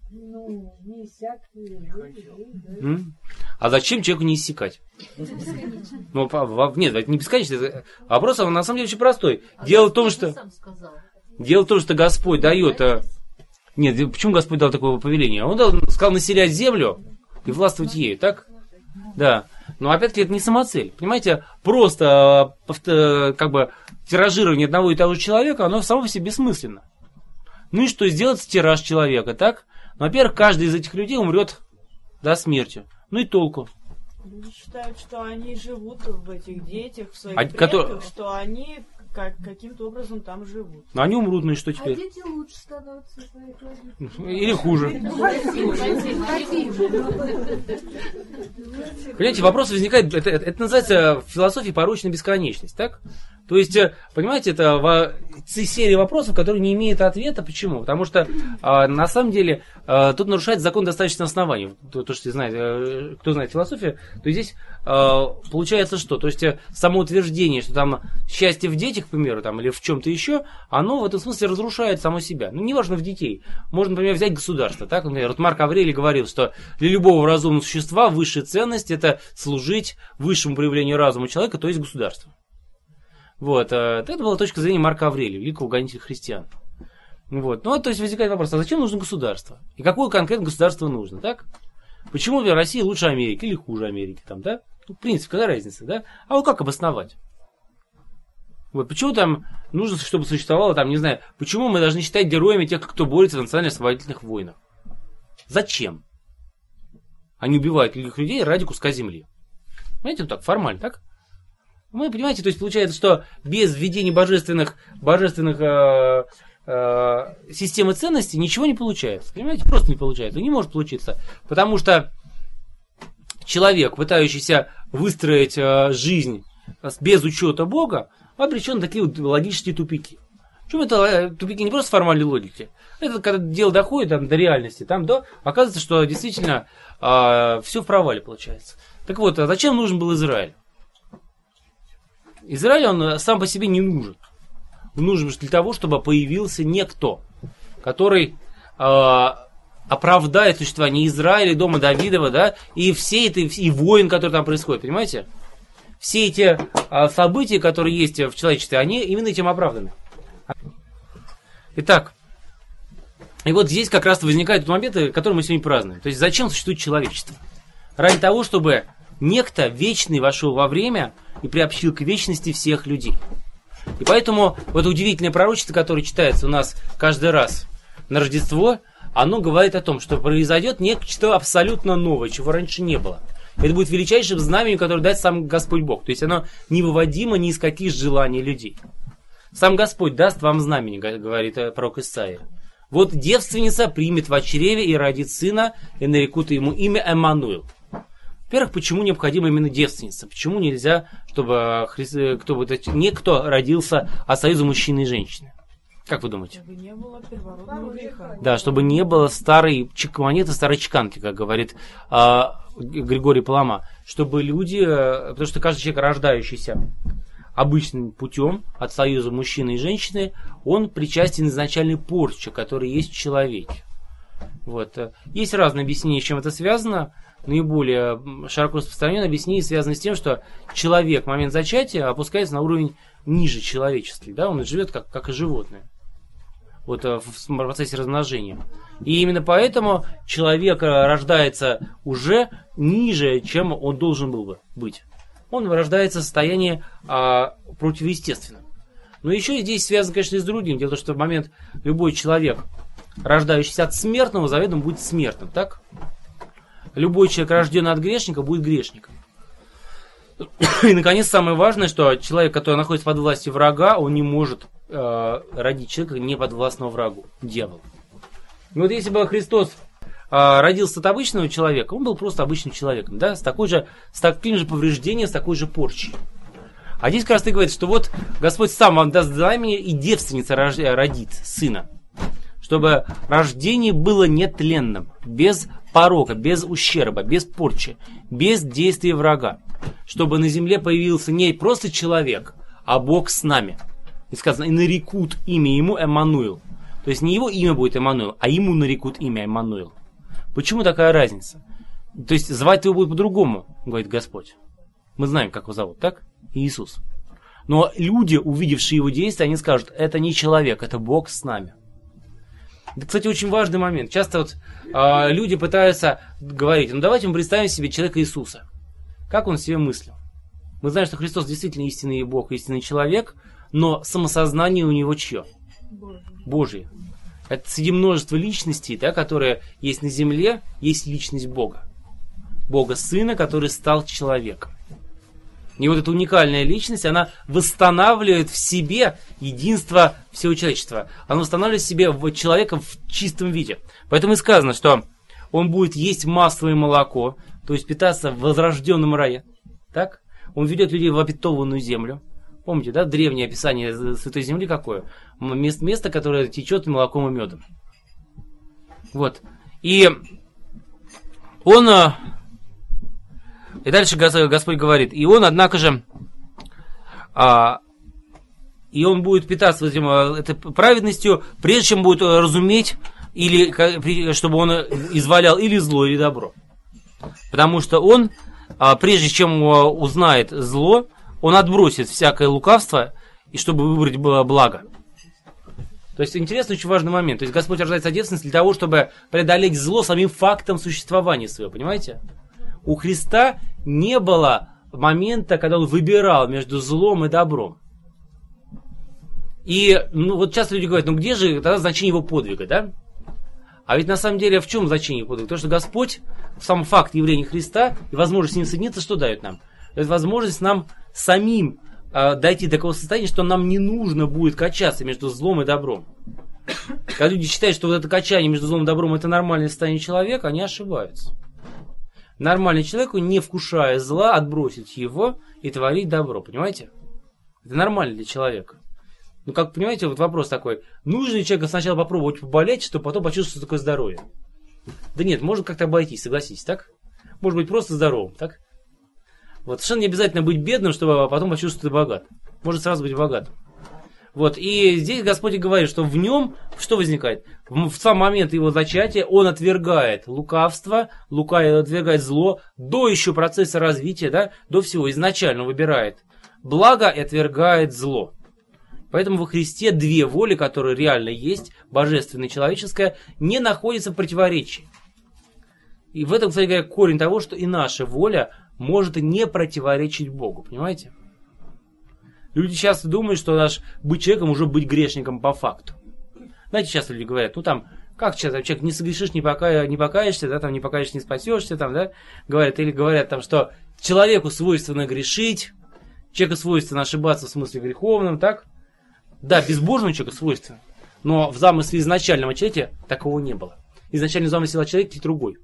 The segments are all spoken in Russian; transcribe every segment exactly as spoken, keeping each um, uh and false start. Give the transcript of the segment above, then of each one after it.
Ну, не иссяк. Да? А зачем человеку не иссякать? Ну, нет, это не бесконечно. Вопрос, он на самом деле очень простой. А Дело в том, что... Дело в том, что Господь дает... Нет, почему Господь дал такое повеление? Он дал, сказал населять землю и властвовать ею, так? Да. Но опять-таки это не самоцель. Понимаете, просто как бы тиражирование одного и того же человека, оно само по себе бессмысленно. Ну и что, сделать тираж человека, так? Ну, во-первых, каждый из этих людей умрет до смерти. Ну и толку. Люди считают, что они живут в этих детях, в своих а, предках, который... что они как, каким-то образом там живут. Но они умрут, ну и что теперь? А дети лучше становятся своих родителей. Или хуже. Понимаете, вопрос возникает, это, это, это называется в философии порочная бесконечность, так? То есть, понимаете, это в, серия вопросов, которые не имеют ответа. Почему? Потому что, а, на самом деле, а, тут нарушается закон достаточного основания. То, то что знает, кто знает философию, то здесь а, получается что? То есть, само утверждение, что там счастье в детях, к примеру, там, или в чем-то еще, оно в этом смысле разрушает само себя. Ну, неважно в детей. Можно, например, взять государство. Так? Например, вот Марк Аврелий говорил, что для любого разумного существа высшая ценность – это служить высшему проявлению разума человека, то есть государству. Вот, это была точка зрения Марка Аврелия, великого гонителя христиан. Вот, ну, то есть возникает вопрос, а зачем нужно государство? И какое конкретно государство нужно, так? Почему в России лучше Америки или хуже Америки, там, да? Ну, в принципе, какая разница, да? А вот как обосновать? Вот, почему там нужно, чтобы существовало, там, не знаю, почему мы должны считать героями тех, кто борется в национально-освободительных войнах? Зачем? Они убивают других людей ради куска земли. Понимаете, вот так, формально, так? Вы понимаете, то есть получается, что без введения божественных, божественных э, э, системы ценностей ничего не получается. Понимаете, просто не получается. Не может получиться. Потому что человек, пытающийся выстроить э, жизнь без учета Бога, обречен на такие вот логические тупики. Причем это тупики не просто формальной логики. Это когда дело доходит там, до реальности, там, да, оказывается, что действительно э, все в провале получается. Так вот, а зачем нужен был Израиль? Израиль, он сам по себе не нужен. Он нужен для того, чтобы появился некто, который э, оправдает существование Израиля, дома Давидова, да, и все это, и войн, которые там происходят, понимаете? Все эти э, события, которые есть в человечестве, они именно этим оправданы. Итак, и вот здесь как раз возникает тот момент, который мы сегодня празднуем. То есть, зачем существует человечество? Ради того, чтобы некто вечный вошел во время и приобщил к вечности всех людей. И поэтому вот удивительное пророчество, которое читается у нас каждый раз на Рождество, оно говорит о том, что произойдет нечто абсолютно новое, чего раньше не было. Это будет величайшим знаменем, которое дает сам Господь Бог. То есть оно невыводимо ни из каких желаний людей. Сам Господь даст вам знамение, говорит пророк Исаия. Вот девственница примет в чреве и родит сына, и нарекут ему имя Эммануил. Во-первых, почему необходима именно девственница? Почему нельзя, чтобы Хри... кто бы никто родился от союза мужчины и женщины? Как вы думаете? Чтобы не было первородного греха. Да, чтобы не было старой чек... монеты, старой чеканки, как говорит а, Григорий Палама. Чтобы люди, потому что каждый человек, рождающийся обычным путем от союза мужчины и женщины, он причастен изначальной порче, которая есть в человеке. Вот. Есть разные объяснения, с чем это связано. Наиболее широко распространенное объяснение связано с тем, что человек в момент зачатия опускается на уровень ниже человеческий. Да? Он живет как, как и животное. Вот в процессе размножения. И именно поэтому человек рождается уже ниже, чем он должен был бы быть. Он рождается в состоянии а, противоестественном. Но еще здесь связано, конечно, и с другим. Дело в том, что в момент любой человек, рождающийся от смертного, заведомо будет смертным. Так? Любой человек, рожденный от грешника, будет грешником. И, наконец, самое важное, что человек, который находится под властью врага, он не может э, родить человека не подвластного врагу, дьяволу. И вот если бы Христос э, родился от обычного человека, он был просто обычным человеком, да, с, такой же, с таким же повреждением, с такой же порчей. А здесь как раз и говорит, что вот Господь сам вам даст знамение, и девственница родит сына, чтобы рождение было нетленным, без порока, без ущерба, без порчи, без действия врага. Чтобы на земле появился не просто человек, а Бог с нами. И сказано, и нарекут имя ему Эммануил. То То есть не его имя будет Эммануил, а ему нарекут имя Эммануил. Почему такая разница? То есть звать его будет по-другому, говорит Господь. Мы знаем, как его зовут, так? Иисус. Но люди, увидевшие его действия, они скажут, это не человек, это Бог с нами. Это, кстати, очень важный момент. Часто вот э, люди пытаются говорить, ну давайте мы представим себе человека Иисуса. Как он себе мыслил? Мы знаем, что Христос действительно истинный Бог, истинный человек, но самосознание у него чье? Боже. Божье. Это среди множества личностей, да, которые есть на земле, есть личность Бога. Бога Сына, который стал человеком. И вот эта уникальная личность, она восстанавливает в себе единство всего человечества. Она восстанавливает в себе человека в чистом виде. Поэтому и сказано, что он будет есть масло и молоко, то есть питаться в возрожденном рае. Так? Он ведет людей в обетованную землю. Помните, да, древнее описание Святой Земли какое? Место, которое течет молоком и медом. Вот. И он... И дальше Господь говорит, и он, однако же, а, и он будет питаться вот этим, этой праведностью, прежде чем будет разуметь, или чтобы он извалял или зло, или добро. Потому что он, а, прежде чем узнает зло, он отбросит всякое лукавство, и чтобы выбрать благо. То есть, интересный, очень важный момент. То есть, Господь рождается ответственность для того, чтобы преодолеть зло самим фактом существования своего, понимаете? У Христа не было момента, когда он выбирал между злом и добром. И ну, вот часто люди говорят, ну где же тогда значение его подвига, да? А ведь на самом деле в чем значение его подвига? То, что Господь, сам факт явления Христа и возможность с ним соединиться, что дает нам? Это возможность нам самим э, дойти до такого состояния, что нам не нужно будет качаться между злом и добром. Когда люди считают, что вот это качание между злом и добром это нормальное состояние человека, они ошибаются. Нормальный человеку, не вкушая зла, отбросить его и творить добро. Понимаете? Это нормально для человека. Ну, как понимаете, вот вопрос такой. Нужно ли человеку сначала попробовать поболеть, чтобы потом почувствовать, что такое здоровье? Да нет, можно как-то обойтись, согласитесь, так? Может быть, просто здоровым, так? Вот, совершенно не обязательно быть бедным, чтобы потом почувствовать, что ты богат. Может сразу быть богатым. Вот, и здесь Господь говорит, что в нем, что возникает? В, в сам момент его зачатия он отвергает лукавство, лукавый отвергает зло, до еще процесса развития, да, до всего, изначально выбирает благо и отвергает зло. Поэтому во Христе две воли, которые реально есть, божественная и человеческая, не находятся в противоречии. И в этом, кстати говоря, корень того, что и наша воля может не противоречить Богу, понимаете? Люди часто думают, что наш быть человеком уже быть грешником по факту. Знаете, часто люди говорят, ну там, как часто человек не согрешишь, не, пока, не покаешься, да, там не покаешься, не спасешься, там, да, говорят, или говорят там, что человеку свойственно грешить, человеку свойственно ошибаться в смысле греховном, так? Да, безбожному человеку свойственно, но в замысле изначального человека такого не было. Изначальный замысел о человеке другой.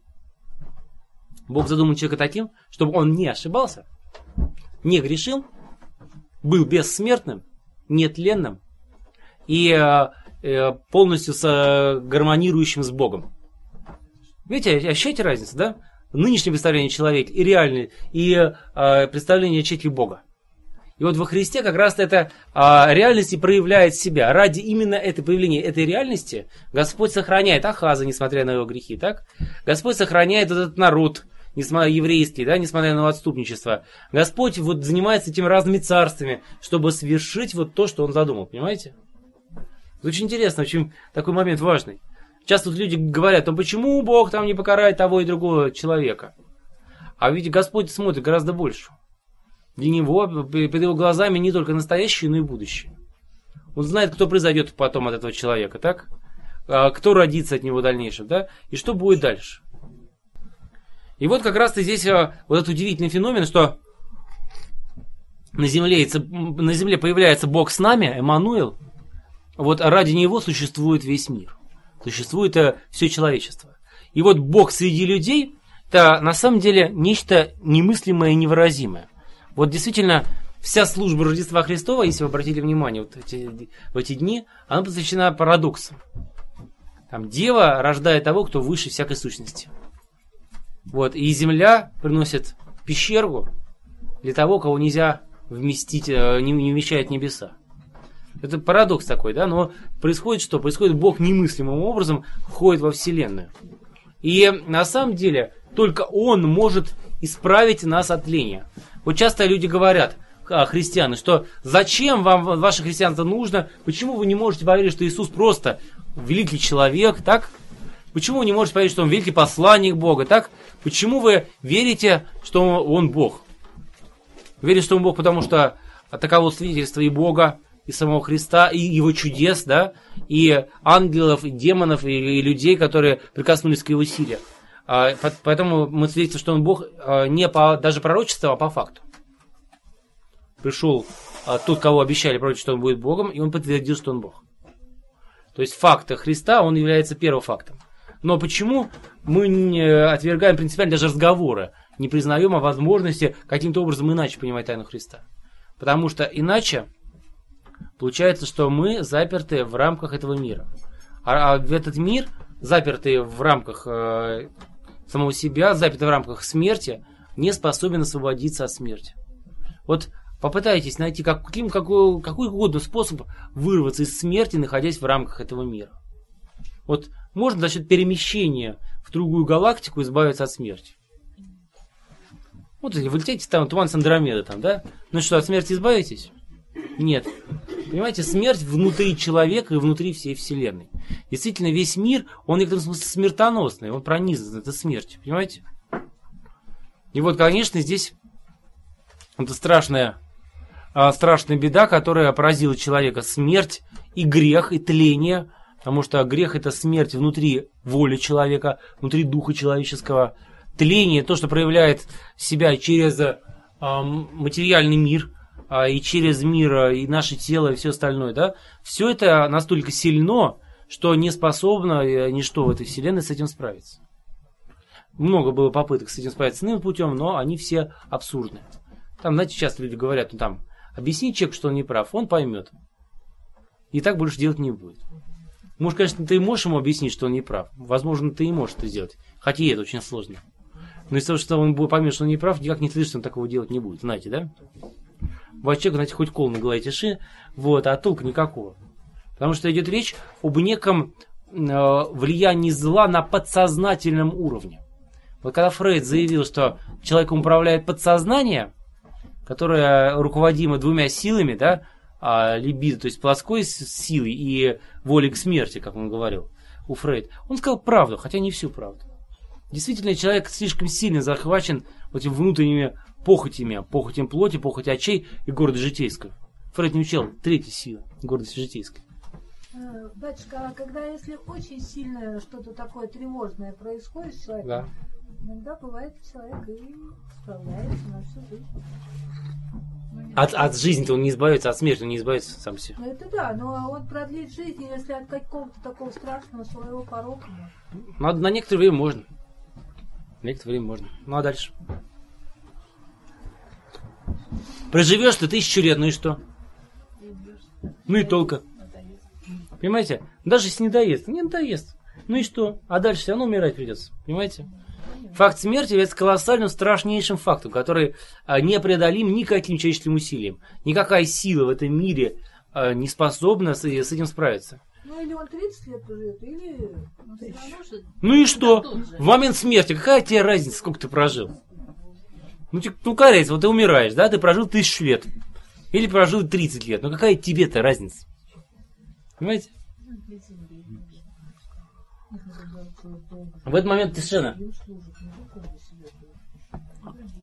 Бог задумал человека таким, чтобы он не ошибался, не грешил, был бессмертным, нетленным и э, полностью с, э, гармонирующим с Богом. Видите, ощущаете разницу, да? Нынешнее представление человека и реальное, и э, представление человека Бога. И вот во Христе как раз эта э, реальность и проявляет себя. Ради именно этой появления этой реальности Господь сохраняет Ахаза, несмотря на его грехи, так? Господь сохраняет этот народ, несмотря еврейский, да, несмотря на его отступничество. Господь вот занимается этими разными царствами, чтобы совершить вот то, что он задумал, понимаете? Это очень интересно, очень такой момент важный. Часто вот люди говорят, ну почему Бог там не покарает того и другого человека? А ведь Господь смотрит гораздо больше. Для него, перед его глазами не только настоящее, но и будущее. Он знает, кто произойдет потом от этого человека, так? Кто родится от него в дальнейшем, да? И что будет дальше. И вот как раз-то здесь вот этот удивительный феномен, что на земле, на земле появляется Бог с нами, Эммануил, вот ради него существует весь мир, существует все человечество. И вот Бог среди людей, это на самом деле нечто немыслимое и невыразимое. Вот действительно, вся служба Рождества Христова, если вы обратили внимание вот эти, в эти дни, она посвящена парадоксам. Там Дева рождает того, кто выше всякой сущности. Вот, и земля приносит пещеру для того, кого нельзя вместить, не, не вмещает небеса. Это парадокс такой, да, но происходит что? Происходит, Бог немыслимым образом входит во Вселенную. И на самом деле только Он может исправить нас от тления. Вот часто люди говорят, христиане, что зачем вам ваше христианство нужно, почему вы не можете поверить, что Иисус просто великий человек, так? Почему вы не можете поверить, что Он великий посланник Бога, так? Почему вы верите, что Он Бог? Верите, что Он Бог, потому что таково свидетельство и Бога, и самого Христа, и Его чудес, да, и ангелов, и демонов, и, и людей, которые прикоснулись к Его силе. А, поэтому мы свидетельствуем, что Он Бог а, не по даже пророчеству, а по факту. Пришел а, тот, кого обещали пророчить, что Он будет Богом, и Он подтвердил, что Он Бог. То есть факт Христа, он является первым фактом. Но почему мы не отвергаем принципиально даже разговоры, не признаем о возможности каким-то образом иначе понимать тайну Христа? Потому что иначе получается, что мы заперты в рамках этого мира. А, а в этот мир, запертый в рамках э, самого себя, запертый в рамках смерти, не способен освободиться от смерти. Вот попытайтесь найти каким, какой, какой угодно способ вырваться из смерти, находясь в рамках этого мира. Вот можно за счет перемещения в другую галактику избавиться от смерти. Вот вы летите там, туман с Андромеды там, да? Ну что, от смерти избавитесь? Нет. Понимаете, смерть внутри человека и внутри всей Вселенной. Действительно, весь мир, он в некотором смысле смертоносный, он пронизан, это смерть, понимаете? И вот, конечно, здесь это страшная, страшная беда, которая поразила человека. Смерть и грех, и тление, потому что грех — это смерть внутри воли человека, внутри духа человеческого. Тление, то, что проявляет себя через э, материальный мир, э, и через мир, э, и наше тело, и все остальное, да, все это настолько сильно, что не способно э, ничто в этой вселенной с этим справиться. Много было попыток с этим справиться иным путем, но они все абсурдны. Там, знаете, часто люди говорят, ну там, объясни человеку, что он не прав, он поймет. И так больше делать не будет. Может, конечно, ты можешь ему объяснить, что он не прав. Возможно, ты и можешь это сделать. Хотя и это очень сложно. Но из-за того, что он поймет, что он не прав, никак не слышит, что он такого делать не будет. Знаете, да? Бывает, человеку, знаете, хоть кол на голове тиши, вот, а толка никакого. Потому что идет речь об неком э, влиянии зла на подсознательном уровне. Вот когда Фрейд заявил, что человеком управляет подсознание, которое руководимо двумя силами, да, а, либидо, то есть плоской силой и волей к смерти, как он говорил у Фрейда, он сказал правду, хотя не всю правду. Действительно, человек слишком сильно захвачен вот этими внутренними похотями, похотем плоти, похоть очей и гордость житейская. Фрейд не учил третьей силы, гордость житейской. Батюшка, а когда если очень сильно что-то такое тревожное происходит с человеком, да, иногда бывает, человек и справляется на всю жизнь. От, от жизни-то он не избавится, от смерти он не избавится сам себе. Ну это да, но он продлит жизнь, если от какого-то такого страшного своего порока. Ну, на некоторое время можно. На некоторое время можно. Ну а дальше? Проживешь ты тысячу лет, ну и что? Ну и толка. Понимаете? Даже если не доест, не надоест. Ну и что? А дальше все равно умирать придется. Понимаете? Факт смерти является колоссальным, страшнейшим фактом, который непреодолим никаким человеческим усилием. Никакая сила в этом мире не способна с этим справиться. Ну или он тридцать лет проживет, или... Ну и что? В момент смерти какая тебе разница, сколько ты прожил? Ну, ну какая вот ты умираешь, да? Ты прожил тысячу лет. Или прожил тридцать лет. Ну какая тебе-то разница? Понимаете? В этот момент тишина.